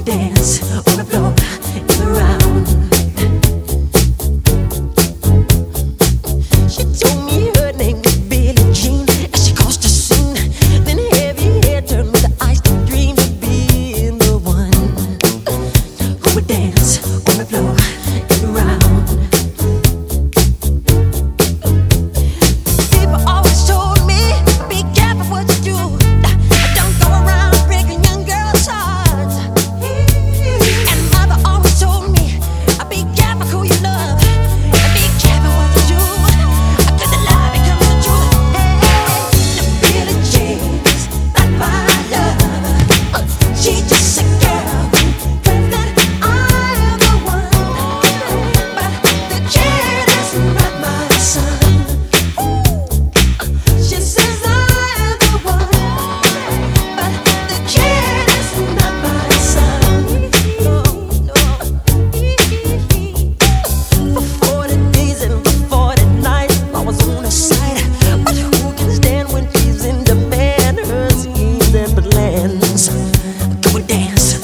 dance on the floor in the round. She told me her name was Billie Jean as she crossed the scene. Then heavy hair turned with the eyes to dream of being the one who would dance on the floor in the round. People always told me, be careful what you do. Don't go around breaking young girls' hearts. And mother always told me, be careful who you love. And be careful what you do. Let the lie become the truth. Hey, Billie Jean's not my love. She's just a girl who claims that I am the one. But the kid is not my son. She says I am the one, but the kid is not my son. No, no. For 40 days and for 40 nights, I was on her side. But who can stand when she's in demand? Her schemes and plans. Go and dance